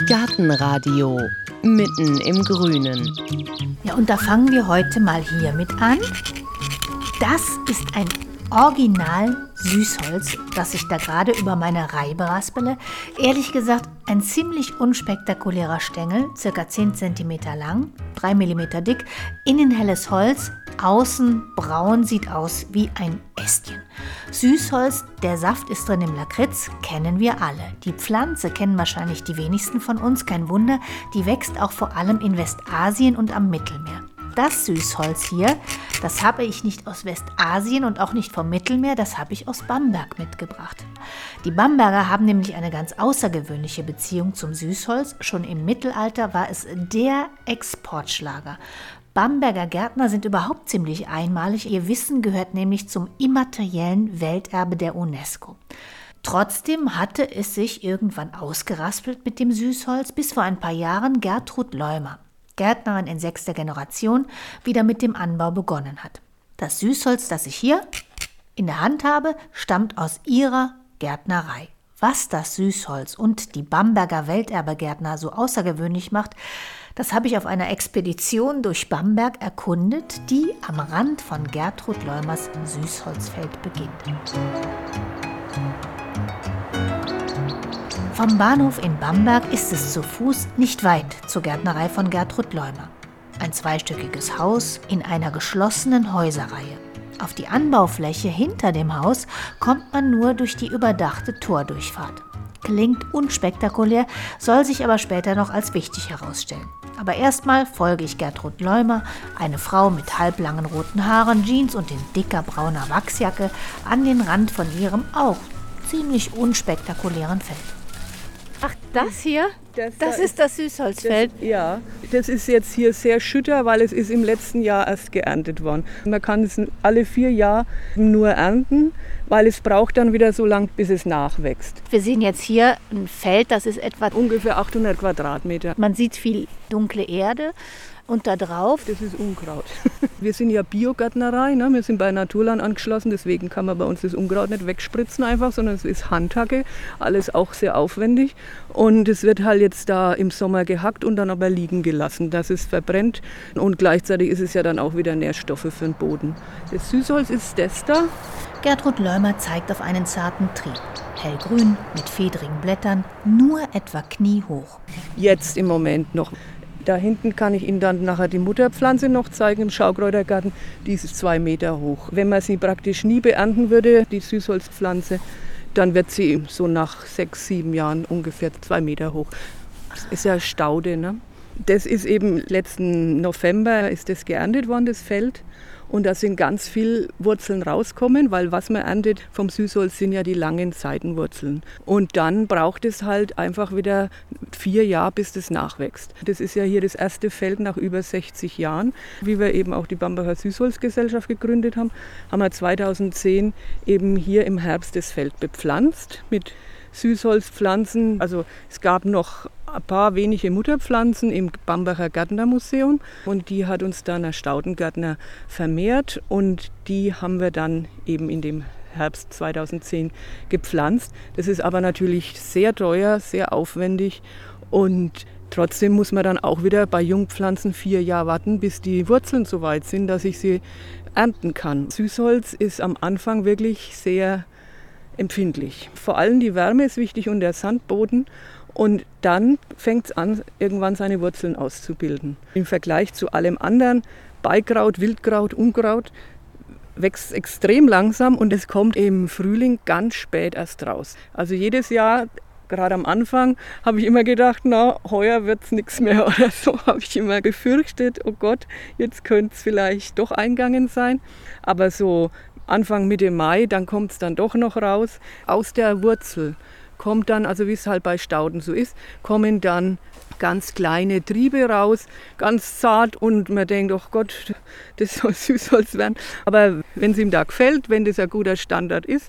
Gartenradio mitten im Grünen. Ja, und da fangen wir heute mal hier mit an. Das ist ein Original-Süßholz, das ich da gerade über meine Reibe raspele. Ehrlich gesagt, ein ziemlich unspektakulärer Stängel, ca. 10 cm lang, 3 mm dick, innen helles Holz, außen braun, sieht aus wie ein Ästchen. Süßholz, der Saft ist drin im Lakritz, kennen wir alle. Die Pflanze kennen wahrscheinlich die wenigsten von uns, kein Wunder, die wächst auch vor allem in Westasien und am Mittelmeer. Das Süßholz hier, das habe ich nicht aus Westasien und auch nicht vom Mittelmeer, das habe ich aus Bamberg mitgebracht. Die Bamberger haben nämlich eine ganz außergewöhnliche Beziehung zum Süßholz. Schon im Mittelalter war es der Exportschlager. Bamberger Gärtner sind überhaupt ziemlich einmalig. Ihr Wissen gehört nämlich zum immateriellen Welterbe der UNESCO. Trotzdem hatte es sich irgendwann ausgeraspelt mit dem Süßholz, bis vor ein paar Jahren Gertrud Leumer, Gärtnerin in 6. Generation, wieder mit dem Anbau begonnen hat. Das Süßholz, das ich hier in der Hand habe, stammt aus ihrer Gärtnerei. Was das Süßholz und die Bamberger Welterbegärtner so außergewöhnlich macht, das habe ich auf einer Expedition durch Bamberg erkundet, die am Rand von Gertrud Leumers Süßholzfeld beginnt. Vom Bahnhof in Bamberg ist es zu Fuß nicht weit zur Gärtnerei von Gertrud Leumer. Ein zweistöckiges Haus in einer geschlossenen Häuserreihe. Auf die Anbaufläche hinter dem Haus kommt man nur durch die überdachte Tordurchfahrt. Klingt unspektakulär, soll sich aber später noch als wichtig herausstellen. Aber erstmal folge ich Gertrud Leumer, eine Frau mit halblangen roten Haaren, Jeans und in dicker brauner Wachsjacke, an den Rand von ihrem auch ziemlich unspektakulären Feld. Ach, das hier? Das ist das Süßholzfeld? Das ist jetzt hier sehr schütter, weil es ist im letzten Jahr erst geerntet worden. Man kann es alle 4 Jahre nur ernten, weil es braucht dann wieder so lang, bis es nachwächst. Wir sehen jetzt hier ein Feld, das ist etwa ungefähr 800 Quadratmeter. Man sieht viel dunkle Erde. Und da drauf? Das ist Unkraut. Wir sind ja Biogärtnerei, ne? Wir sind bei Naturland angeschlossen, deswegen kann man bei uns das Unkraut nicht wegspritzen einfach, sondern es ist Handhacke, alles auch sehr aufwendig. Und es wird halt jetzt da im Sommer gehackt und dann aber liegen gelassen, dass es verbrennt. Und gleichzeitig ist es ja dann auch wieder Nährstoffe für den Boden. Das Süßholz ist das da. Gertrud Leumer zeigt auf einen zarten Trieb. Hellgrün, mit fedrigen Blättern, nur etwa kniehoch. Jetzt im Moment noch. Da hinten kann ich Ihnen dann nachher die Mutterpflanze noch zeigen im Schaukräutergarten. Die ist 2 Meter hoch. Wenn man sie praktisch nie beernten würde, die Süßholzpflanze, dann wird sie so nach 6, 7 Jahren ungefähr 2 Meter hoch. Das ist ja Staude, ne? Das ist eben letzten November ist das geerntet worden, das Feld. Und da sind ganz viele Wurzeln rauskommen, weil was man erntet vom Süßholz sind ja die langen Seitenwurzeln. Und dann braucht es halt einfach wieder 4 Jahre, bis das nachwächst. Das ist ja hier das erste Feld nach über 60 Jahren. Wie wir eben auch die Bamberger Süßholzgesellschaft gegründet haben, haben wir 2010 eben hier im Herbst das Feld bepflanzt mit Süßholzpflanzen. Also es gab noch ein paar wenige Mutterpflanzen im Bamberger Gärtnermuseum und die hat uns dann der Staudengärtner vermehrt und die haben wir dann eben in dem Herbst 2010 gepflanzt. Das ist aber natürlich sehr teuer, sehr aufwendig und trotzdem muss man dann auch wieder bei Jungpflanzen 4 Jahre warten, bis die Wurzeln so weit sind, dass ich sie ernten kann. Süßholz ist am Anfang wirklich sehr empfindlich. Vor allem die Wärme ist wichtig und der Sandboden. Und dann fängt es an, irgendwann seine Wurzeln auszubilden. Im Vergleich zu allem anderen, Beikraut, Wildkraut, Unkraut, wächst extrem langsam und es kommt im Frühling ganz spät erst raus. Also jedes Jahr, gerade am Anfang, habe ich immer gedacht, na, heuer wird es nichts mehr oder so. Habe ich immer befürchtet, oh Gott, jetzt könnte es vielleicht doch eingegangen sein. Aber so Anfang, Mitte Mai, dann kommt es dann doch noch raus. Aus der Wurzel kommt dann, also wie es halt bei Stauden so ist, kommen dann ganz kleine Triebe raus, ganz zart und man denkt, oh Gott, das soll Süßholz werden. Aber wenn es ihm da gefällt, wenn das ein guter Standard ist,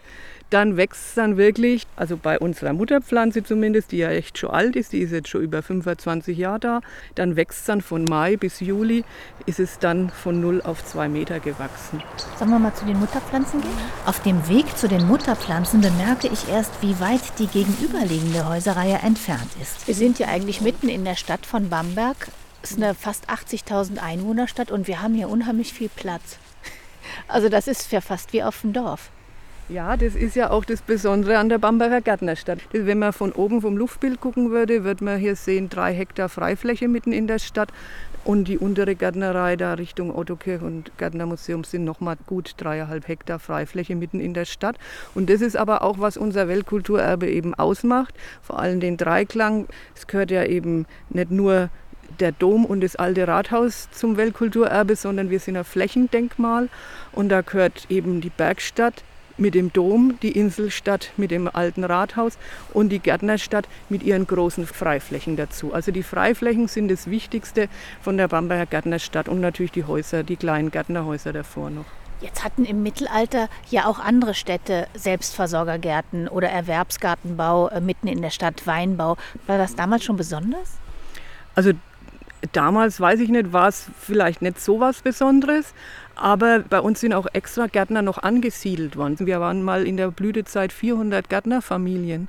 dann wächst es dann wirklich, also bei unserer Mutterpflanze zumindest, die ja echt schon alt ist, die ist jetzt schon über 25 Jahre da, dann wächst es dann von Mai bis Juli, ist es dann von 0 auf 2 Meter gewachsen. Sollen wir mal zu den Mutterpflanzen gehen? Auf dem Weg zu den Mutterpflanzen bemerke ich erst, wie weit die gegenüberliegende Häuserreihe entfernt ist. Wir sind ja eigentlich mitten in der Stadt von Bamberg. Es ist eine fast 80.000 Einwohnerstadt und wir haben hier unheimlich viel Platz. Also das ist ja fast wie auf dem Dorf. Ja, das ist ja auch das Besondere an der Bamberger Gärtnerstadt. Wenn man von oben vom Luftbild gucken würde, wird man hier sehen 3 Hektar Freifläche mitten in der Stadt. Und die untere Gärtnerei da Richtung Ottokirch und Gärtnermuseum sind nochmal gut 3,5 Hektar Freifläche mitten in der Stadt. Und das ist aber auch, was unser Weltkulturerbe eben ausmacht. Vor allem den Dreiklang. Es gehört ja eben nicht nur der Dom und das alte Rathaus zum Weltkulturerbe, sondern wir sind ein Flächendenkmal. Und da gehört eben die Bergstadt mit dem Dom, die Inselstadt mit dem alten Rathaus und die Gärtnerstadt mit ihren großen Freiflächen dazu. Also die Freiflächen sind das Wichtigste von der Bamberger Gärtnerstadt und natürlich die Häuser, die kleinen Gärtnerhäuser davor noch. Jetzt hatten im Mittelalter ja auch andere Städte Selbstversorgergärten oder Erwerbsgartenbau mitten in der Stadt, Weinbau. War das damals schon besonders? Also damals, weiß ich nicht, war es vielleicht nicht so was Besonderes, aber bei uns sind auch extra Gärtner noch angesiedelt worden. Wir waren mal in der Blütezeit 400 Gärtnerfamilien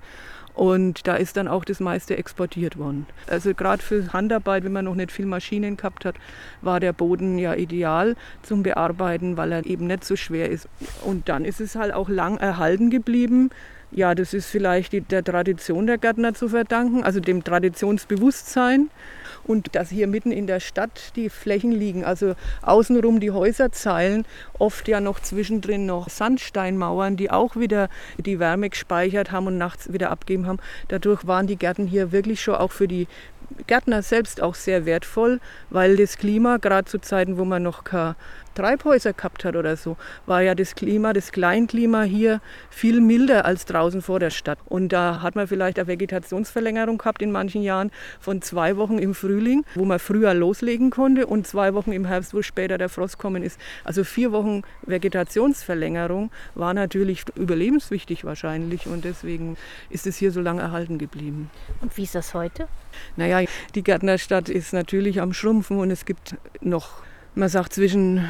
und da ist dann auch das meiste exportiert worden. Also gerade für Handarbeit, wenn man noch nicht viel Maschinen gehabt hat, war der Boden ja ideal zum Bearbeiten, weil er eben nicht so schwer ist. Und dann ist es halt auch lang erhalten geblieben. Ja, das ist vielleicht der Tradition der Gärtner zu verdanken, also dem Traditionsbewusstsein. Und dass hier mitten in der Stadt die Flächen liegen, also außenrum die Häuserzeilen, oft ja noch zwischendrin noch Sandsteinmauern, die auch wieder die Wärme gespeichert haben und nachts wieder abgegeben haben. Dadurch waren die Gärten hier wirklich schon auch für die Gärtner selbst auch sehr wertvoll, weil das Klima, gerade zu Zeiten, wo man noch keine Treibhäuser gehabt hat oder so, war ja das Klima, das Kleinklima hier viel milder als draußen vor der Stadt. Und da hat man vielleicht eine Vegetationsverlängerung gehabt in manchen Jahren von 2 Wochen im Frühling, wo man früher loslegen konnte und 2 Wochen im Herbst, wo später der Frost kommen ist. Also 4 Wochen Vegetationsverlängerung war natürlich überlebenswichtig wahrscheinlich und deswegen ist es hier so lange erhalten geblieben. Und wie ist das heute? Naja, die Gärtnerstadt ist natürlich am Schrumpfen und es gibt noch, man sagt, zwischen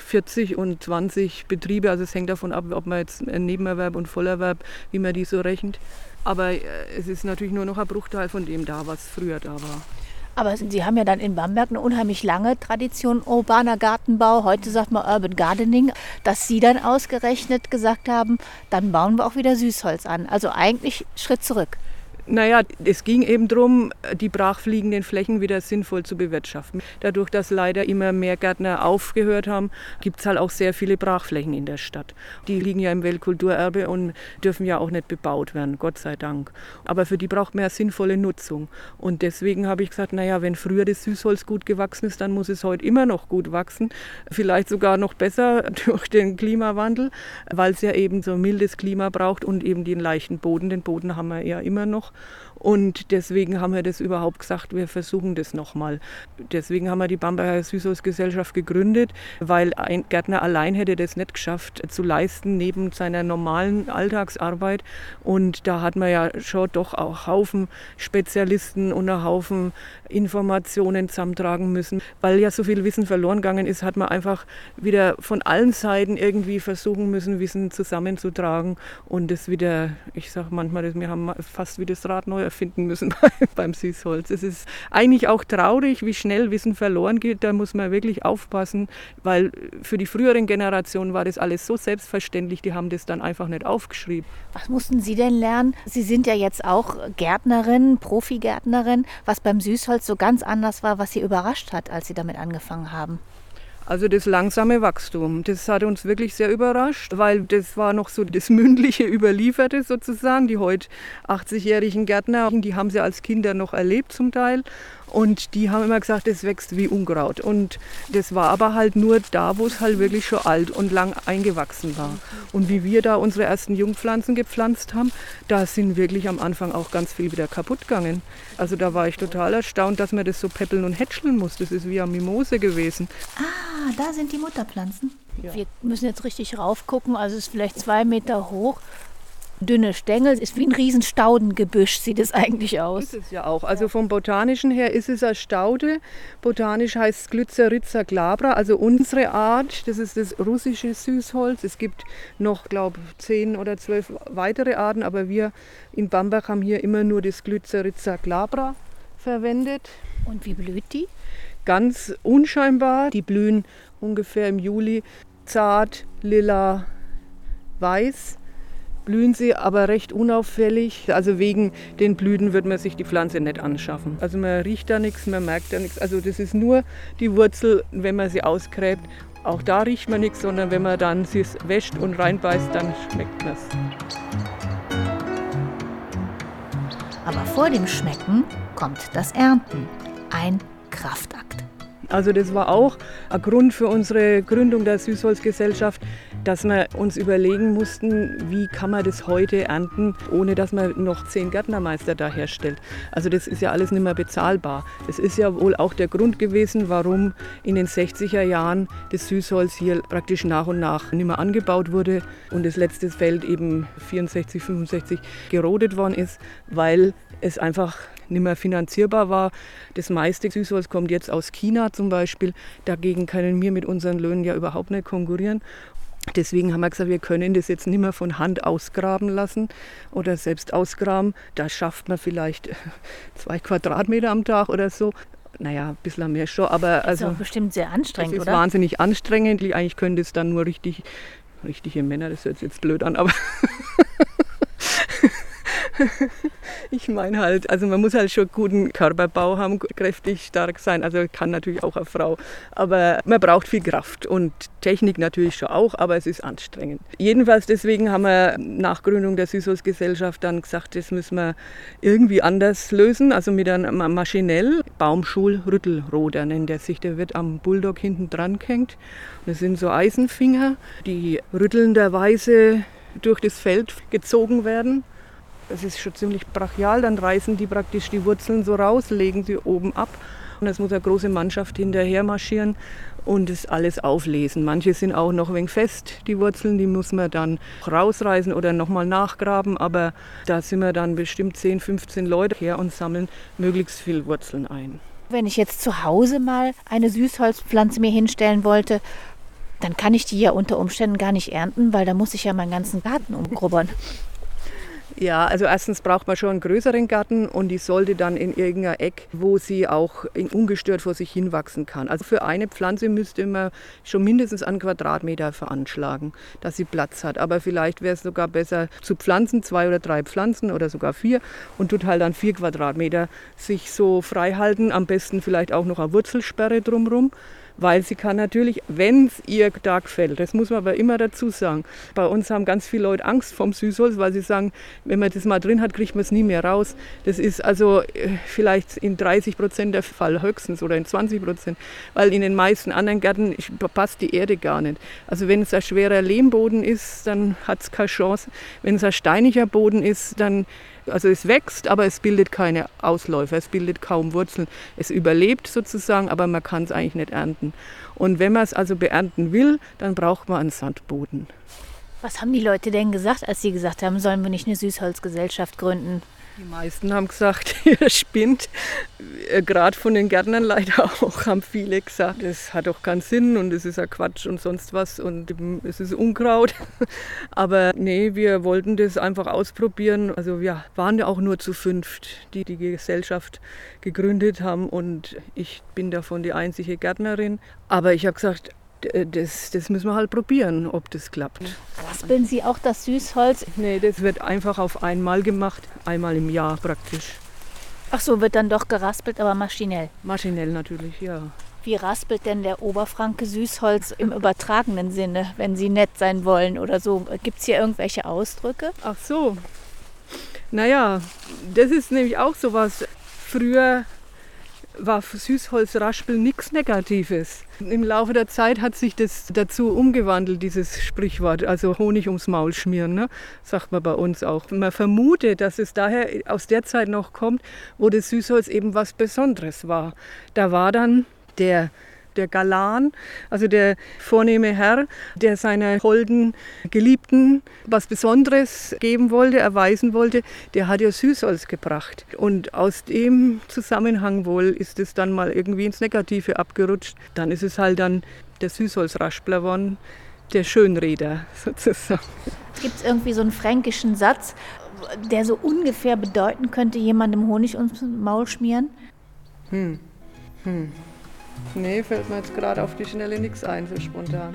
40 und 20 Betriebe. Also es hängt davon ab, ob man jetzt einen Nebenerwerb und Vollerwerb, wie man die so rechnet. Aber es ist natürlich nur noch ein Bruchteil von dem da, was früher da war. Aber Sie haben ja dann in Bamberg eine unheimlich lange Tradition urbaner Gartenbau. Heute sagt man Urban Gardening, dass Sie dann ausgerechnet gesagt haben, dann bauen wir auch wieder Süßholz an. Also eigentlich Schritt zurück. Naja, es ging eben darum, die brachfliegenden Flächen wieder sinnvoll zu bewirtschaften. Dadurch, dass leider immer mehr Gärtner aufgehört haben, gibt es halt auch sehr viele Brachflächen in der Stadt. Die liegen ja im Weltkulturerbe und dürfen ja auch nicht bebaut werden, Gott sei Dank. Aber für die braucht man ja sinnvolle Nutzung. Und deswegen habe ich gesagt, naja, wenn früher das Süßholz gut gewachsen ist, dann muss es heute immer noch gut wachsen. Vielleicht sogar noch besser durch den Klimawandel, weil es ja eben so ein mildes Klima braucht und eben den leichten Boden. Den Boden haben wir ja immer noch. Und deswegen haben wir das überhaupt gesagt, wir versuchen das nochmal. Deswegen haben wir die Bamberger Süßholzgesellschaft gegründet, weil ein Gärtner allein hätte das nicht geschafft zu leisten neben seiner normalen Alltagsarbeit. Und da hat man ja schon doch auch Haufen Spezialisten und einen Haufen Informationen zusammentragen müssen. Weil ja so viel Wissen verloren gegangen ist, hat man einfach wieder von allen Seiten irgendwie versuchen müssen, Wissen zusammenzutragen und das wieder, ich sage manchmal, wir haben fast wie das Rad neu erfinden müssen beim Süßholz. Es ist eigentlich auch traurig, wie schnell Wissen verloren geht. Da muss man wirklich aufpassen, weil für die früheren Generationen war das alles so selbstverständlich, die haben das dann einfach nicht aufgeschrieben. Was mussten Sie denn lernen? Sie sind ja jetzt auch Gärtnerin, Profigärtnerin, was beim Süßholz so ganz anders war, was Sie überrascht hat, als Sie damit angefangen haben. Also das langsame Wachstum, das hat uns wirklich sehr überrascht, weil das war noch so das mündliche Überlieferte sozusagen. Die heute 80-jährigen Gärtner, die haben sie als Kinder noch erlebt zum Teil. Und die haben immer gesagt, es wächst wie Unkraut. Und das war aber halt nur da, wo es halt wirklich schon alt und lang eingewachsen war. Und wie wir da unsere ersten Jungpflanzen gepflanzt haben, da sind wirklich am Anfang auch ganz viel wieder kaputt gegangen. Also da war ich total erstaunt, dass man das so peppeln und hätscheln muss. Das ist wie eine Mimose gewesen. Ah, da sind die Mutterpflanzen. Ja. Wir müssen jetzt richtig rauf gucken, also es ist vielleicht 2 Meter hoch. dünne Stängel, ist wie ein riesen Staudengebüsch, sieht es eigentlich aus. Ist es ja auch. Also vom Botanischen her ist es eine Staude. Botanisch heißt es Glycyrrhiza glabra, also unsere Art. Das ist das russische Süßholz. Es gibt noch, glaube ich, 10 oder 12 weitere Arten, aber wir in Bambach haben hier immer nur das Glycyrrhiza glabra verwendet. Und wie blüht die? Ganz unscheinbar. Die blühen ungefähr im Juli zart, lila, weiß. Blühen sie aber recht unauffällig. Also wegen den Blüten wird man sich die Pflanze nicht anschaffen. Also man riecht da nichts, man merkt da nichts. Also das ist nur die Wurzel, wenn man sie ausgräbt. Auch da riecht man nichts, sondern wenn man dann sie wäscht und reinbeißt, dann schmeckt man es. Aber vor dem Schmecken kommt das Ernten. Ein Kraftakt. Also das war auch ein Grund für unsere Gründung der Süßholzgesellschaft, dass wir uns überlegen mussten, wie kann man das heute ernten, ohne dass man noch 10 Gärtnermeister da herstellt. Also das ist ja alles nicht mehr bezahlbar. Das ist ja wohl auch der Grund gewesen, warum in den 60er Jahren das Süßholz hier praktisch nach und nach nicht mehr angebaut wurde und das letzte Feld eben 64, 65 gerodet worden ist, weil es einfach nicht mehr finanzierbar war. Das meiste Süßholz kommt jetzt aus China zum Beispiel. Dagegen können wir mit unseren Löhnen ja überhaupt nicht konkurrieren. Deswegen haben wir gesagt, wir können das jetzt nicht mehr von Hand ausgraben lassen oder selbst ausgraben. Da schafft man vielleicht 2 Quadratmeter am Tag oder so. Naja, ein bisschen mehr schon, aber Das ist auch bestimmt sehr anstrengend, das ist oder? wahnsinnig anstrengend. Eigentlich können das dann nur richtige Männer, das hört sich jetzt blöd an, aber ich meine halt, also man muss halt schon guten Körperbau haben, kräftig, stark sein, also kann natürlich auch eine Frau, aber man braucht viel Kraft und Technik natürlich schon auch, aber es ist anstrengend. Jedenfalls deswegen haben wir nach Gründung der Süßholzgesellschaft dann gesagt, das müssen wir irgendwie anders lösen, also mit einem maschinell Baumschulrüttelroder nennt er sich, der wird am Bulldog hinten dran gehängt. Das sind so Eisenfinger, die rüttelnderweise durch das Feld gezogen werden. Das ist schon ziemlich brachial, dann reißen die praktisch die Wurzeln so raus, legen sie oben ab. Und es muss eine große Mannschaft hinterher marschieren und das alles auflesen. Manche sind auch noch ein wenig fest, die Wurzeln, die muss man dann rausreißen oder nochmal nachgraben. Aber da sind wir dann bestimmt 10, 15 Leute her und sammeln möglichst viel Wurzeln ein. Wenn ich jetzt zu Hause mal eine Süßholzpflanze mir hinstellen wollte, dann kann ich die ja unter Umständen gar nicht ernten, weil da muss ich ja meinen ganzen Garten umgrubbern. Ja, also erstens braucht man schon einen größeren Garten und die sollte dann in irgendein Eck, wo sie auch ungestört vor sich hin wachsen kann. Also für eine Pflanze müsste man schon mindestens einen Quadratmeter veranschlagen, dass sie Platz hat. Aber vielleicht wäre es sogar besser zu pflanzen, 2 oder 3 Pflanzen oder sogar 4 und tut halt dann 4 Quadratmeter sich so frei halten. Am besten vielleicht auch noch eine Wurzelsperre drumherum. Weil sie kann natürlich, wenn es ihr da gefällt, das muss man aber immer dazu sagen. Bei uns haben ganz viele Leute Angst vom Süßholz, weil sie sagen, wenn man das mal drin hat, kriegt man es nie mehr raus. Das ist also vielleicht in 30% der Fall höchstens oder in 20%, weil in den meisten anderen Gärten passt die Erde gar nicht. Also wenn es ein schwerer Lehmboden ist, dann hat es keine Chance. Wenn es ein steiniger Boden ist, dann also es wächst, aber es bildet keine Ausläufer, es bildet kaum Wurzeln. Es überlebt sozusagen, aber man kann es eigentlich nicht ernten. Und wenn man es also beernten will, dann braucht man einen Sandboden. Was haben die Leute denn gesagt, als sie gesagt haben, sollen wir nicht eine Süßholzgesellschaft gründen? Die meisten haben gesagt, ihr spinnt. Gerade von den Gärtnern leider auch, haben viele gesagt, das hat doch keinen Sinn und es ist ja Quatsch und sonst was und es ist Unkraut. Aber nee, wir wollten das einfach ausprobieren. Also wir waren ja auch nur zu 5, die die Gesellschaft gegründet haben und ich bin davon die einzige Gärtnerin. Aber ich habe gesagt, das müssen wir halt probieren, ob das klappt. Raspeln Sie auch das Süßholz? Nee, das wird einfach auf einmal gemacht, einmal im Jahr praktisch. Ach so, wird dann doch geraspelt, aber maschinell. Maschinell natürlich, ja. Wie raspelt denn der Oberfranke Süßholz im übertragenen Sinne, wenn Sie nett sein wollen oder so? Gibt es hier irgendwelche Ausdrücke? Ach so. Naja, das ist nämlich auch sowas. Früher war Süßholzraspeln nichts Negatives. Im Laufe der Zeit hat sich das dazu umgewandelt, dieses Sprichwort, also Honig ums Maul schmieren, ne? Sagt man bei uns auch. Man vermutet, dass es daher aus der Zeit noch kommt, wo das Süßholz eben was Besonderes war. Da war dann der Der Galan, also der vornehme Herr, der seiner holden Geliebten was Besonderes geben wollte, erweisen wollte, der hat ja Süßholz gebracht. Und aus dem Zusammenhang wohl ist es dann mal irgendwie ins Negative abgerutscht. Dann ist es halt dann der Süßholzraspler geworden, der Schönredder sozusagen. Gibt es irgendwie so einen fränkischen Satz, der so ungefähr bedeuten könnte, jemandem Honig ums Maul schmieren? Nee, fällt mir jetzt gerade auf die Schnelle nichts ein, so spontan.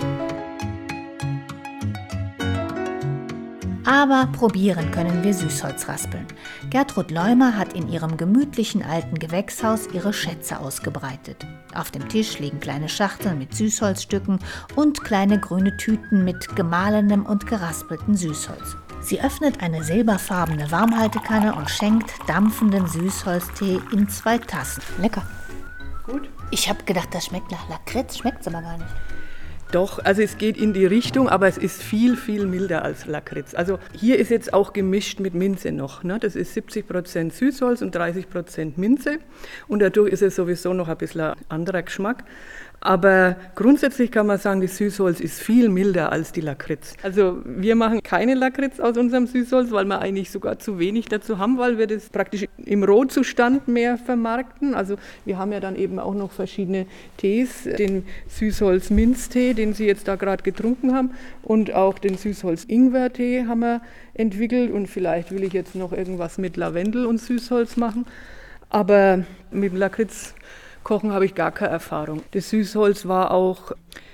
Aber probieren können wir Süßholzraspeln. Gertrud Leumer hat in ihrem gemütlichen alten Gewächshaus ihre Schätze ausgebreitet. Auf dem Tisch liegen kleine Schachteln mit Süßholzstücken und kleine grüne Tüten mit gemahlenem und geraspeltem Süßholz. Sie öffnet eine silberfarbene Warmhaltekanne und schenkt dampfenden Süßholztee in 2 Tassen. Lecker. Gut. Ich habe gedacht, das schmeckt nach Lakritz, schmeckt es aber gar nicht. Doch, also es geht in die Richtung, aber es ist viel, viel milder als Lakritz. Also hier ist jetzt auch gemischt mit Minze noch. Ne? Das ist 70% Süßholz und 30% Minze. Und dadurch ist es sowieso noch ein bisschen ein anderer Geschmack. Aber grundsätzlich kann man sagen, das Süßholz ist viel milder als die Lakritz. Also wir machen keine Lakritz aus unserem Süßholz, weil wir eigentlich sogar zu wenig dazu haben, weil wir das praktisch im Rohzustand mehr vermarkten. Also wir haben ja dann eben auch noch verschiedene Tees, den Süßholz-Minztee, den Sie jetzt da gerade getrunken haben, und auch den Süßholz-Ingwer-Tee haben wir entwickelt. Und vielleicht will ich jetzt noch irgendwas mit Lavendel und Süßholz machen. Aber mit dem Lakritz Kochen habe ich gar keine Erfahrung. Das Süßholz war auch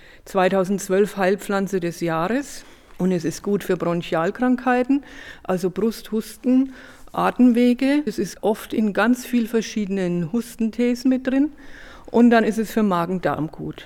2012 Heilpflanze des Jahres und es ist gut für Bronchialkrankheiten, also Brust, Husten, Atemwege. Es ist oft in ganz vielen verschiedenen Hustentees mit drin und dann ist es für Magen-Darm gut.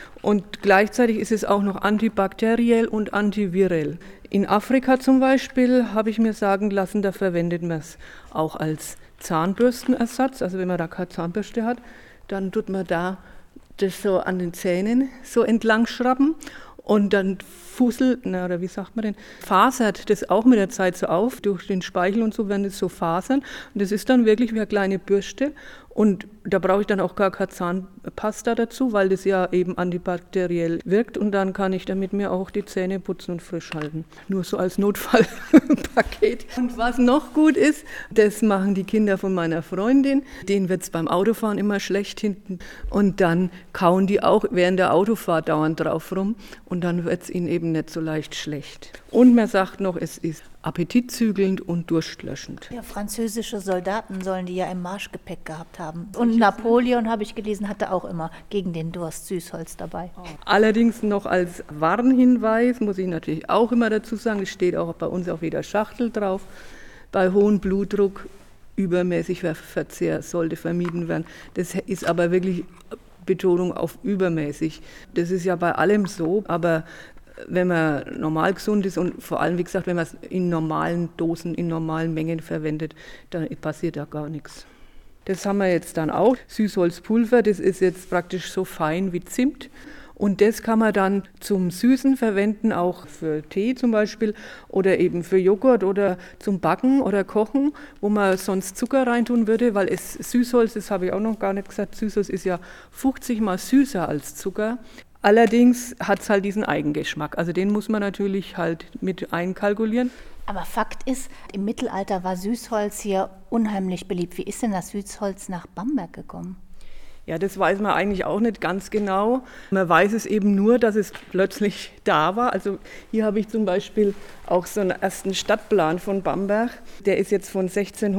Und gleichzeitig ist es auch noch antibakteriell und antivirell. In Afrika zum Beispiel habe ich mir sagen lassen, da verwendet man es auch als Zahnbürstenersatz, also wenn man da keine Zahnbürste hat, dann tut man da das so an den Zähnen so entlang schrappen und dann oder wie sagt man denn, fasert das auch mit der Zeit so auf, durch den Speichel und so werden das so Fasern. Und das ist dann wirklich wie eine kleine Bürste. Und da brauche ich dann auch gar keine Zahnpasta dazu, weil das ja eben antibakteriell wirkt. Und dann kann ich damit mir auch die Zähne putzen und frisch halten. Nur so als Notfallpaket. Und was noch gut ist, das machen die Kinder von meiner Freundin. Denen wird es beim Autofahren immer schlecht hinten. Und dann kauen die auch während der Autofahrt dauernd drauf rum. Und dann wird es ihnen eben nicht so leicht schlecht. Und man sagt noch, es ist appetitzügelnd und durstlöschend. Ja, französische Soldaten sollen die ja im Marschgepäck gehabt haben. Und Napoleon, habe ich gelesen, hatte auch immer gegen den Durst Süßholz dabei. Allerdings noch als Warnhinweis, muss ich natürlich auch immer dazu sagen, es steht auch bei uns auf jeder Schachtel drauf, bei hohem Blutdruck übermäßiger Verzehr sollte vermieden werden. Das ist aber wirklich Betonung auf übermäßig. Das ist ja bei allem so, aber wenn man normal gesund ist und vor allem, wie gesagt, wenn man es in normalen Dosen, in normalen Mengen verwendet, dann passiert da gar nichts. Das haben wir jetzt dann auch. Süßholzpulver, das ist jetzt praktisch so fein wie Zimt. Und das kann man dann zum Süßen verwenden, auch für Tee zum Beispiel oder eben für Joghurt oder zum Backen oder Kochen, wo man sonst Zucker reintun würde, weil Süßholz, das habe ich auch noch gar nicht gesagt, Süßholz ist ja 50 mal süßer als Zucker. Allerdings hat es halt diesen Eigengeschmack, also den muss man natürlich halt mit einkalkulieren. Aber Fakt ist, im Mittelalter war Süßholz hier unheimlich beliebt. Wie ist denn das Süßholz nach Bamberg gekommen? Ja, das weiß man eigentlich auch nicht ganz genau. Man weiß es eben nur, dass es plötzlich da war. Also hier habe ich zum Beispiel auch so einen ersten Stadtplan von Bamberg. Der ist jetzt von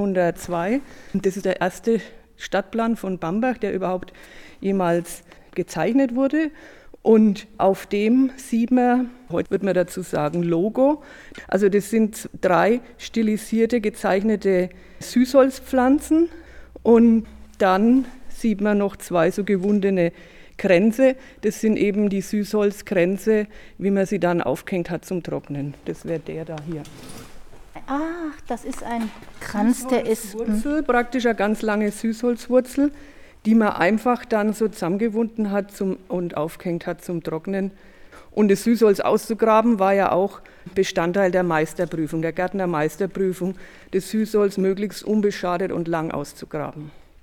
1602. Und das ist der erste Stadtplan von Bamberg, der überhaupt jemals gezeichnet wurde. Und auf dem sieht man, heute würde man dazu sagen, Logo. Also das sind 3 stilisierte, gezeichnete Süßholzpflanzen. Und dann sieht man noch 2 so gewundene Kränze. Das sind eben die Süßholzkränze, wie man sie dann aufgehängt hat zum Trocknen. Das wäre der da hier. Ach, das ist ein Kranz, der ist... Wurzel, praktisch eine ganz lange Süßholzwurzel, die man einfach dann so zusammengewunden hat und aufgehängt hat zum Trocknen. Und das Süßholz auszugraben war ja auch Bestandteil der Meisterprüfung, der Gärtnermeisterprüfung, das Süßholz möglichst unbeschadet und lang auszugraben.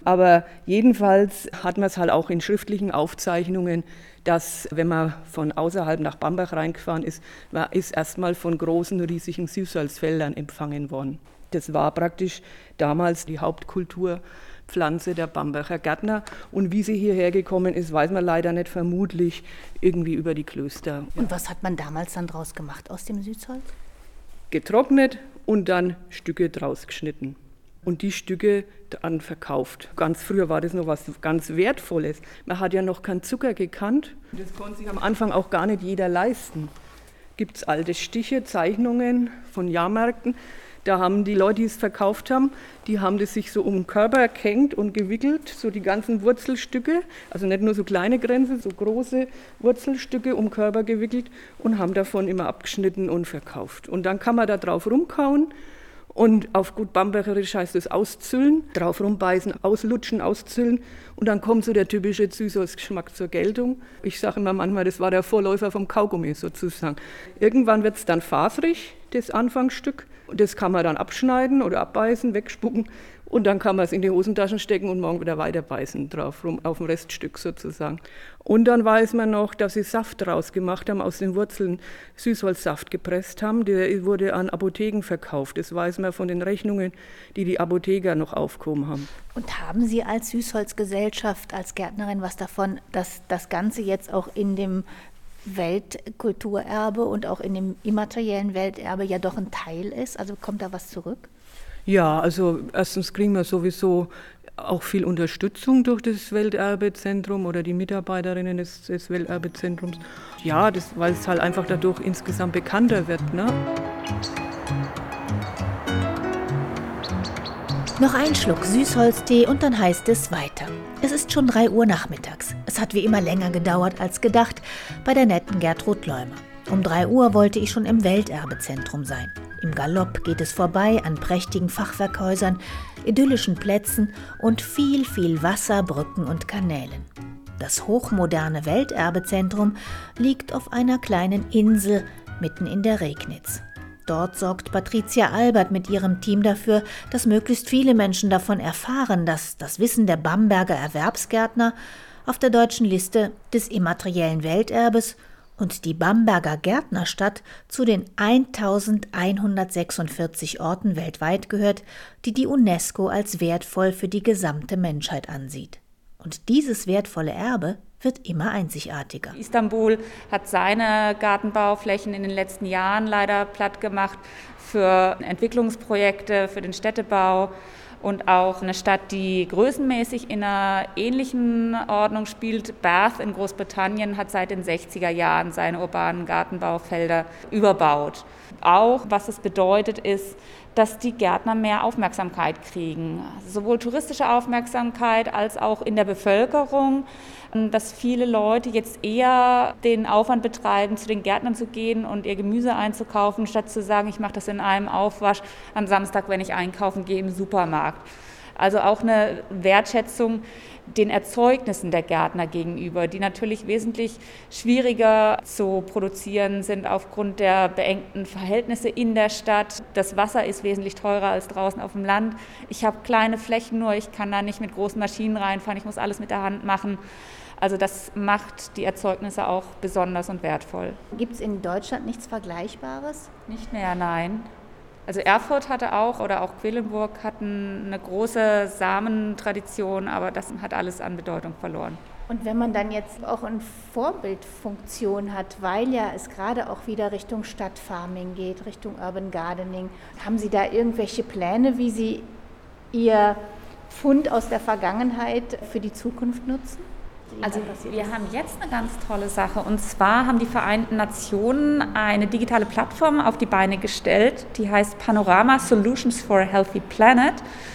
Aber jedenfalls hat man es halt auch in schriftlichen Aufzeichnungen, dass, wenn man von außerhalb nach Bambach reingefahren ist, man ist erstmal von großen, riesigen Süßholzfeldern empfangen worden. Das war praktisch damals die Hauptkulturpflanze der Bambacher Gärtner. Und wie sie hierher gekommen ist, weiß man leider nicht, vermutlich irgendwie über die Klöster. Und was hat man damals dann draus gemacht aus dem Süßholz? Getrocknet und dann Stücke draus geschnitten. Und die Stücke dann verkauft. Ganz früher war das noch was ganz Wertvolles. Man hat ja noch keinen Zucker gekannt. Das konnte sich am Anfang auch gar nicht jeder leisten. Gibt es alte Stiche, Zeichnungen von Jahrmärkten. Da haben die Leute, die es verkauft haben, die haben das sich so um den Körper gehängt und gewickelt, so die ganzen Wurzelstücke, also nicht nur so kleine Grenzen, so große Wurzelstücke um den Körper gewickelt und haben davon immer abgeschnitten und verkauft. Und dann kann man da drauf rumkauen. Und auf gut Bambacherisch heißt es auszüllen, drauf rumbeißen, auslutschen, auszüllen. Und dann kommt so der typische Süßholzgeschmack zur Geltung. Ich sage immer manchmal, das war der Vorläufer vom Kaugummi sozusagen. Irgendwann wird es dann faserig, das Anfangsstück. Das kann man dann abschneiden oder abbeißen, wegspucken. Und dann kann man es in die Hosentaschen stecken und morgen wieder weiter beißen drauf, rum, auf dem Reststück sozusagen. Und dann weiß man noch, dass sie Saft draus gemacht haben, aus den Wurzeln Süßholzsaft gepresst haben. Der wurde an Apotheken verkauft. Das weiß man von den Rechnungen, die die Apotheker noch aufgehoben haben. Und haben Sie als Süßholzgesellschaft, als Gärtnerin was davon, dass das Ganze jetzt auch in dem Weltkulturerbe und auch in dem immateriellen Welterbe ja doch ein Teil ist? Also kommt da was zurück? Ja, also erstens kriegen wir sowieso auch viel Unterstützung durch das Welterbezentrum oder die Mitarbeiterinnen des Welterbezentrums. Ja, weil es halt einfach dadurch insgesamt bekannter wird, ne? Noch ein Schluck Süßholztee und dann heißt es weiter. Es ist schon 3 Uhr nachmittags. Es hat wie immer länger gedauert als gedacht bei der netten Gertrud Leumer. Um 3 Uhr wollte ich schon im Welterbezentrum sein. Im Galopp geht es vorbei an prächtigen Fachwerkhäusern, idyllischen Plätzen und viel, viel Wasser, Brücken und Kanälen. Das hochmoderne Welterbezentrum liegt auf einer kleinen Insel mitten in der Regnitz. Dort sorgt Patricia Albert mit ihrem Team dafür, dass möglichst viele Menschen davon erfahren, dass das Wissen der Bamberger Erwerbsgärtner auf der deutschen Liste des immateriellen Welterbes und die Bamberger Gärtnerstadt zu den 1146 Orten weltweit gehört, die die UNESCO als wertvoll für die gesamte Menschheit ansieht. Und dieses wertvolle Erbe wird immer einzigartiger. Istanbul hat seine Gartenbauflächen in den letzten Jahren leider platt gemacht für Entwicklungsprojekte, für den Städtebau. Und auch eine Stadt, die größenmäßig in einer ähnlichen Ordnung spielt, Bath in Großbritannien, hat seit den 60er Jahren seine urbanen Gartenbaufelder überbaut. Auch was es bedeutet, ist, dass die Gärtner mehr Aufmerksamkeit kriegen, sowohl touristische Aufmerksamkeit als auch in der Bevölkerung, dass viele Leute jetzt eher den Aufwand betreiben, zu den Gärtnern zu gehen und ihr Gemüse einzukaufen, statt zu sagen, ich mache das in einem Aufwasch am Samstag, wenn ich einkaufen gehe im Supermarkt. Also auch eine Wertschätzung den Erzeugnissen der Gärtner gegenüber, die natürlich wesentlich schwieriger zu produzieren sind aufgrund der beengten Verhältnisse in der Stadt. Das Wasser ist wesentlich teurer als draußen auf dem Land. Ich habe kleine Flächen nur, ich kann da nicht mit großen Maschinen reinfahren, ich muss alles mit der Hand machen. Also das macht die Erzeugnisse auch besonders und wertvoll. Gibt es in Deutschland nichts Vergleichbares? Nicht mehr, nein. Also Erfurt hatte auch, oder auch Quedlinburg hatten eine große Samentradition, aber das hat alles an Bedeutung verloren. Und wenn man dann jetzt auch eine Vorbildfunktion hat, weil ja es gerade auch wieder Richtung Stadtfarming geht, Richtung Urban Gardening, haben Sie da irgendwelche Pläne, wie Sie Ihr Fund aus der Vergangenheit für die Zukunft nutzen? Also wir haben jetzt eine ganz tolle Sache, und zwar haben die Vereinten Nationen eine digitale Plattform auf die Beine gestellt, die heißt Panorama Solutions for a Healthy Planet,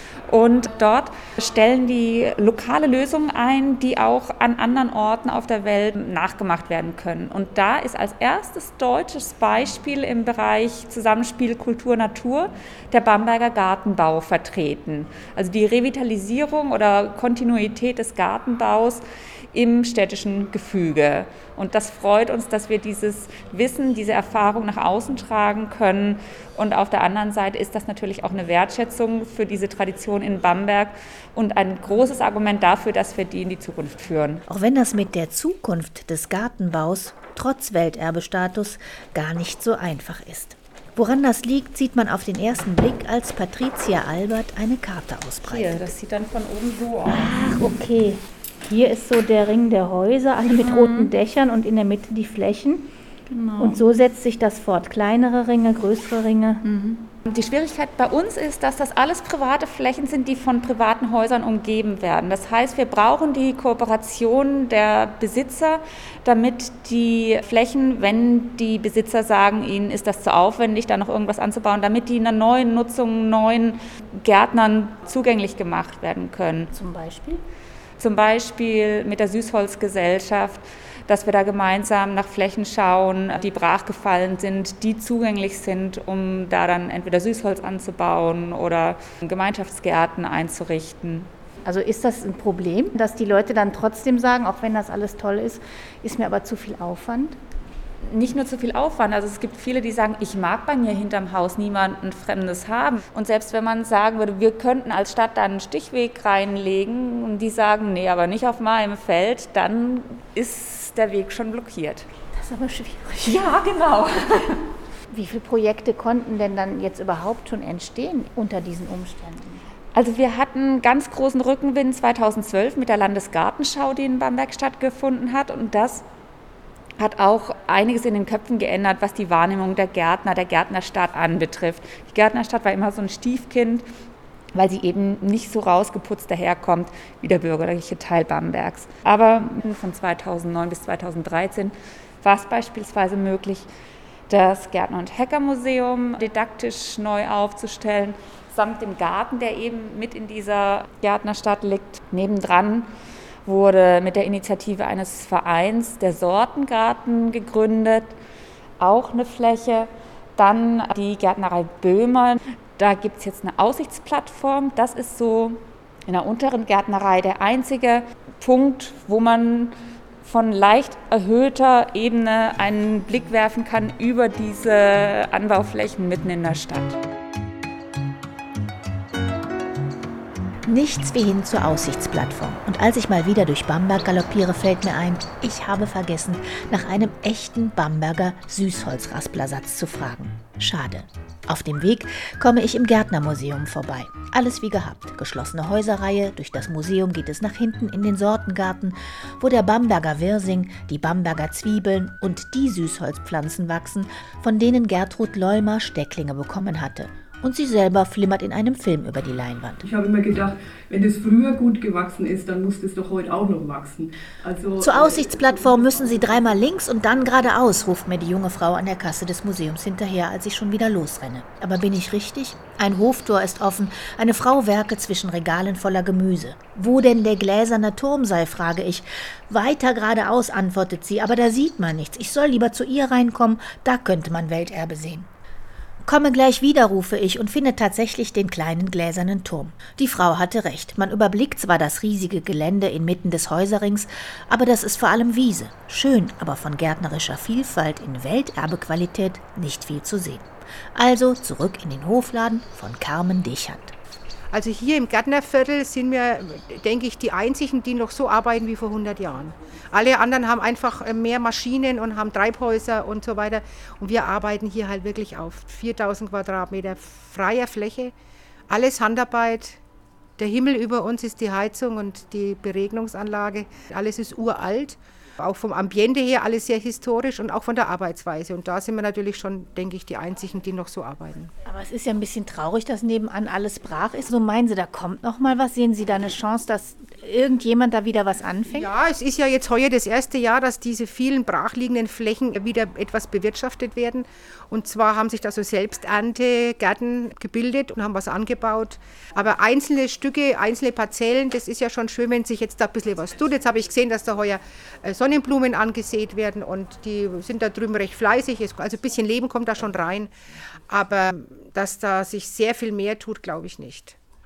und dort stellen die lokale Lösungen ein, die auch an anderen Orten auf der Welt nachgemacht werden können. Und da ist als erstes deutsches Beispiel im Bereich Zusammenspiel Kultur-Natur der Bamberger Gartenbau vertreten. Also die Revitalisierung oder Kontinuität des Gartenbaus im städtischen Gefüge. Und das freut uns, dass wir dieses Wissen, diese Erfahrung nach außen tragen können. Und auf der anderen Seite ist das natürlich auch eine Wertschätzung für diese Tradition, Tradition in Bamberg und ein großes Argument dafür, dass wir die in die Zukunft führen. Auch wenn das mit der Zukunft des Gartenbaus trotz Welterbestatus gar nicht so einfach ist. Woran das liegt, sieht man auf den ersten Blick, als Patricia Albert eine Karte ausbreitet. Hier, das sieht dann von oben so aus. Ach, okay. Hier ist so der Ring der Häuser, alle mit roten Dächern und in der Mitte die Flächen. Genau. Und so setzt sich das fort. Kleinere Ringe, größere Ringe. Die Schwierigkeit bei uns ist, dass das alles private Flächen sind, die von privaten Häusern umgeben werden. Das heißt, wir brauchen die Kooperation der Besitzer, damit die Flächen, wenn die Besitzer sagen, ihnen ist das zu aufwendig, da noch irgendwas anzubauen, damit die in einer neuen Nutzung, neuen Gärtnern zugänglich gemacht werden können. Zum Beispiel mit der Süßholzgesellschaft, dass wir da gemeinsam nach Flächen schauen, die brachgefallen sind, die zugänglich sind, um da dann entweder Süßholz anzubauen oder Gemeinschaftsgärten einzurichten. Also ist das ein Problem, dass die Leute dann trotzdem sagen, auch wenn das alles toll ist mir aber zu viel Aufwand? Nicht nur zu viel Aufwand, also es gibt viele, die sagen, ich mag bei mir hinterm Haus niemanden Fremdes haben. Und selbst wenn man sagen würde, wir könnten als Stadt da einen Stichweg reinlegen und die sagen, nee, aber nicht auf meinem Feld, dann ist der Weg schon blockiert. Das ist aber schwierig. Ja, genau. Wie viele Projekte konnten denn dann jetzt überhaupt schon entstehen unter diesen Umständen? Also wir hatten ganz großen Rückenwind 2012 mit der Landesgartenschau, die in Bamberg stattgefunden hat, und das hat auch einiges in den Köpfen geändert, was die Wahrnehmung der Gärtner, der Gärtnerstadt anbetrifft. Die Gärtnerstadt war immer so ein Stiefkind, weil sie eben nicht so rausgeputzt daherkommt wie der bürgerliche Teil Bambergs. Aber von 2009 bis 2013 war es beispielsweise möglich, das Gärtner- und Heckermuseum didaktisch neu aufzustellen, samt dem Garten, der eben mit in dieser Gärtnerstadt liegt. Nebendran wurde mit der Initiative eines Vereins der Sortengarten gegründet, auch eine Fläche. Dann die Gärtnerei Böhmer, da gibt es jetzt eine Aussichtsplattform. Das ist so in der unteren Gärtnerei der einzige Punkt, wo man von leicht erhöhter Ebene einen Blick werfen kann über diese Anbauflächen mitten in der Stadt. Nichts wie hin zur Aussichtsplattform. Und als ich mal wieder durch Bamberg galoppiere, fällt mir ein, ich habe vergessen, nach einem echten Bamberger Süßholzrasplersatz zu fragen. Schade. Auf dem Weg komme ich im Gärtnermuseum vorbei. Alles wie gehabt. Geschlossene Häuserreihe, durch das Museum geht es nach hinten in den Sortengarten, wo der Bamberger Wirsing, die Bamberger Zwiebeln und die Süßholzpflanzen wachsen, von denen Gertrud Leumer Stecklinge bekommen hatte. Und sie selber flimmert in einem Film über die Leinwand. Ich habe immer gedacht, wenn das früher gut gewachsen ist, dann muss das doch heute auch noch wachsen. Zur Aussichtsplattform müssen Sie dreimal links und dann geradeaus, ruft mir die junge Frau an der Kasse des Museums hinterher, als ich schon wieder losrenne. Aber bin ich richtig? Ein Hoftor ist offen, eine Frau werkelt zwischen Regalen voller Gemüse. Wo denn der gläserne Turm sei, frage ich. Weiter geradeaus, antwortet sie, aber da sieht man nichts. Ich soll lieber zu ihr reinkommen, da könnte man Welterbe sehen. Komme gleich wieder, rufe ich und finde tatsächlich den kleinen gläsernen Turm. Die Frau hatte recht. Man überblickt zwar das riesige Gelände inmitten des Häuserrings, aber das ist vor allem Wiese. Schön, aber von gärtnerischer Vielfalt in Welterbequalität nicht viel zu sehen. Also zurück in den Hofladen von Carmen Dechant. Also hier im Gärtnerviertel sind wir, denke ich, die einzigen, die noch so arbeiten wie vor 100 Jahren. Alle anderen haben einfach mehr Maschinen und haben Treibhäuser und so weiter. Und wir arbeiten hier halt wirklich auf 4000 Quadratmeter freier Fläche. Alles Handarbeit. Der Himmel über uns ist die Heizung und die Beregnungsanlage. Alles ist uralt. Auch vom Ambiente her alles sehr historisch und auch von der Arbeitsweise. Und da sind wir natürlich schon, denke ich, die Einzigen, die noch so arbeiten. Aber es ist ja ein bisschen traurig, dass nebenan alles brach ist. So meinen Sie, da kommt noch mal was? Sehen Sie da eine Chance, dass irgendjemand da wieder was anfängt? Ja, es ist ja jetzt heuer das erste Jahr, dass diese vielen brachliegenden Flächen wieder etwas bewirtschaftet werden. Und zwar haben sich da so Selbsterntegärten gebildet und haben was angebaut. Aber einzelne Stücke, einzelne Parzellen, das ist ja schon schön, wenn sich jetzt da ein bisschen was tut. Jetzt habe ich gesehen, dass da heuer Sonnenblumen angesät werden und die sind da drüben recht fleißig. Also ein bisschen Leben kommt da schon rein. Aber dass da sich sehr viel mehr tut, glaube ich nicht.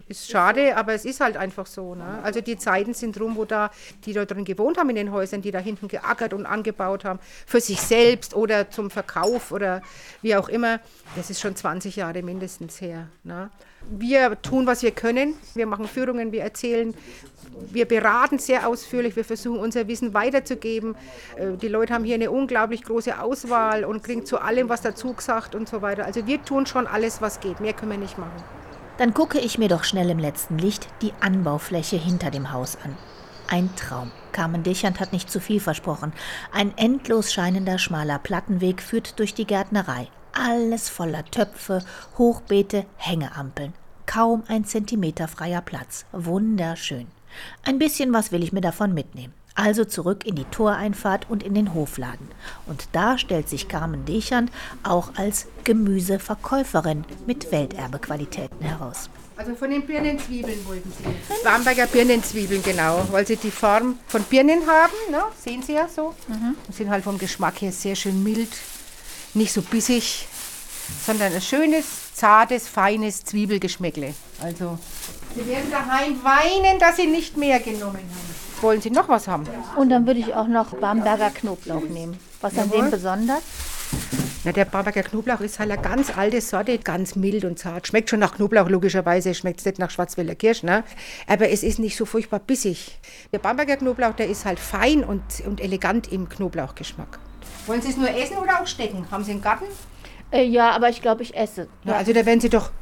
Ist schade, aber es ist halt einfach so. Ne? Also die Zeiten sind rum, wo die da drin gewohnt haben in den Häusern, die da hinten geackert und angebaut haben, für sich selbst oder zum Verkauf oder wie auch immer. Das ist schon 20 Jahre mindestens her. Ne? Wir tun, was wir können. Wir machen Führungen, wir erzählen, wir beraten sehr ausführlich, wir versuchen unser Wissen weiterzugeben. Die Leute haben hier eine unglaublich große Auswahl und kriegen zu allem was dazu gesagt und so weiter. Also wir tun schon alles, was geht. Mehr können wir nicht machen. Dann gucke ich mir doch schnell im letzten Licht die Anbaufläche hinter dem Haus an. Ein Traum. Carmen Dechant hat nicht zu viel versprochen. Ein endlos scheinender schmaler Plattenweg führt durch die Gärtnerei. Alles voller Töpfe, Hochbeete, Hängeampeln. Kaum 1 Zentimeter freier Platz. Wunderschön. Ein bisschen was will ich mir davon mitnehmen. Also zurück in die Toreinfahrt und in den Hofladen. Und da stellt sich Carmen Dechant auch als Gemüseverkäuferin mit Welterbequalitäten heraus. Also von den Birnenzwiebeln wollten Sie. Bamberger Birnenzwiebeln, genau, weil sie die Form von Birnen haben, ne? Sehen Sie ja so. Und sind halt vom Geschmack her sehr schön mild, nicht so bissig, sondern ein schönes, zartes, feines Zwiebelgeschmäckle. Also Sie werden daheim weinen, dass Sie nicht mehr genommen haben. Wollen Sie noch was haben? Und dann würde ich auch noch Bamberger Knoblauch nehmen. Was an dem besonders? Na, der Bamberger Knoblauch ist halt eine ganz alte Sorte, ganz mild und zart. Schmeckt schon nach Knoblauch, logischerweise. Schmeckt es nicht nach Schwarzwälder Kirsch, ne? Aber es ist nicht so furchtbar bissig. Der Bamberger Knoblauch, der ist halt fein und elegant im Knoblauchgeschmack. Wollen Sie es nur essen oder auch stecken? Haben Sie einen Garten? Ja, aber ich glaube, ich esse. Ja, also da werden Sie doch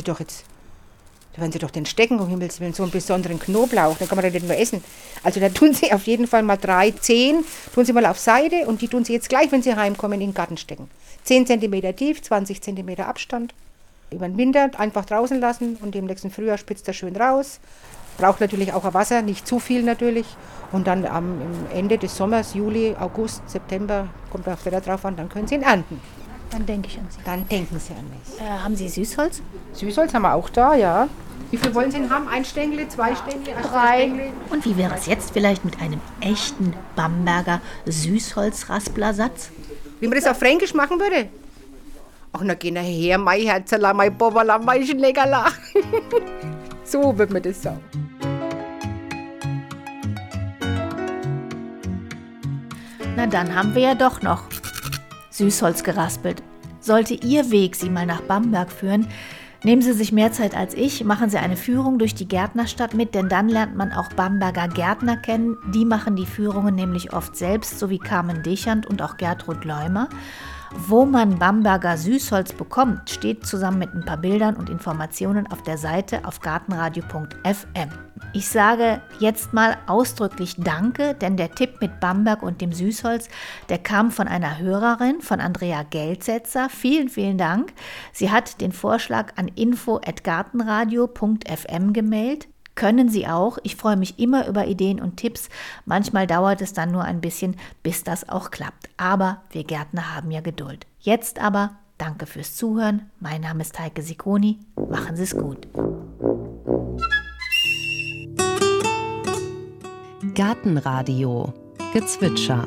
den stecken, um Himmels Willen, so einen besonderen Knoblauch, den kann man ja nicht nur essen. Also da tun Sie auf jeden Fall mal 10, tun Sie mal auf Seite und die tun Sie jetzt gleich, wenn Sie heimkommen, in den Garten stecken. 10 cm tief, 20 cm Abstand. Über den Winter einfach draußen lassen und im nächsten Frühjahr spitzt er schön raus. Braucht natürlich auch Wasser, nicht zu viel natürlich. Und dann am Ende des Sommers, Juli, August, September, kommt auch wieder drauf an, dann können Sie ihn ernten. Dann denke ich an Sie. Dann denken Sie an mich. Haben Sie Süßholz? Süßholz haben wir auch da, ja. Wie viel wollen Sie denn haben? 1 Stängel, 2 Stängel, 3. Stängel? Und wie wäre es jetzt vielleicht mit einem echten Bamberger Süßholzrasplersatz? Wie man das auf Fränkisch machen würde? Ach, na geh her, mein Herzerla, mein Boberla, mein Schlägerla. So wird man das sagen. Na, dann haben wir ja doch noch Süßholz geraspelt. Sollte Ihr Weg Sie mal nach Bamberg führen, nehmen Sie sich mehr Zeit als ich, machen Sie eine Führung durch die Gärtnerstadt mit, denn dann lernt man auch Bamberger Gärtner kennen. Die machen die Führungen nämlich oft selbst, so wie Carmen Dechant und auch Gertrud Leumer. Wo man Bamberger Süßholz bekommt, steht zusammen mit ein paar Bildern und Informationen auf der Seite auf gartenradio.fm. Ich sage jetzt mal ausdrücklich Danke, denn der Tipp mit Bamberg und dem Süßholz, der kam von einer Hörerin, von Andrea Geldsetzer. Vielen, vielen Dank. Sie hat den Vorschlag an info@gartenradio.fm gemailt. Können Sie auch. Ich freue mich immer über Ideen und Tipps. Manchmal dauert es dann nur ein bisschen, bis das auch klappt. Aber wir Gärtner haben ja Geduld. Jetzt aber danke fürs Zuhören. Mein Name ist Heike Sicconi. Machen Sie es gut. Gartenradio Gezwitscher.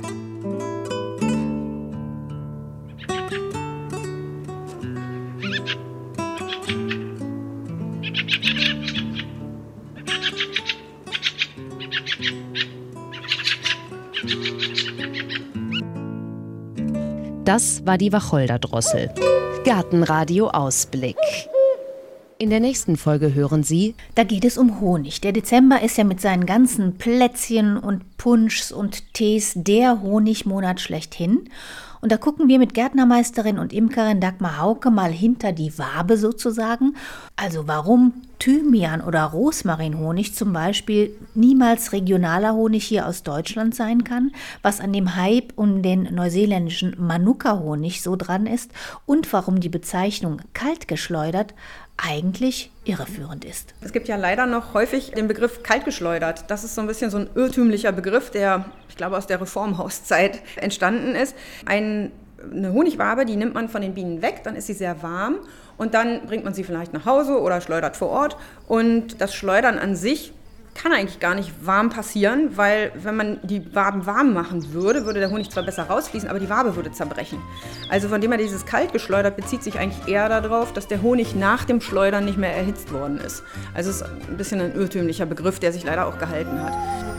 Das war die Wacholderdrossel. Gartenradio Ausblick. In der nächsten Folge hören Sie: Da geht es um Honig. Der Dezember ist ja mit seinen ganzen Plätzchen und Punschs und Tees der Honigmonat schlechthin. Und da gucken wir mit Gärtnermeisterin und Imkerin Dagmar Hauke mal hinter die Wabe sozusagen. Also warum Thymian- oder Rosmarinhonig zum Beispiel niemals regionaler Honig hier aus Deutschland sein kann, was an dem Hype um den neuseeländischen Manuka-Honig so dran ist und warum die Bezeichnung kaltgeschleudert eigentlich irreführend ist. Es gibt ja leider noch häufig den Begriff kaltgeschleudert. Das ist so ein bisschen so ein irrtümlicher Begriff, der, ich glaube, aus der Reformhauszeit entstanden ist. Eine Honigwabe, die nimmt man von den Bienen weg, dann ist sie sehr warm und dann bringt man sie vielleicht nach Hause oder schleudert vor Ort. Und das Schleudern an sich kann eigentlich gar nicht warm passieren, weil wenn man die Waben warm machen würde, würde der Honig zwar besser rausfließen, aber die Wabe würde zerbrechen. Also von dem her dieses kalt geschleudert bezieht sich eigentlich eher darauf, dass der Honig nach dem Schleudern nicht mehr erhitzt worden ist. Also es ist ein bisschen ein irrtümlicher Begriff, der sich leider auch gehalten hat.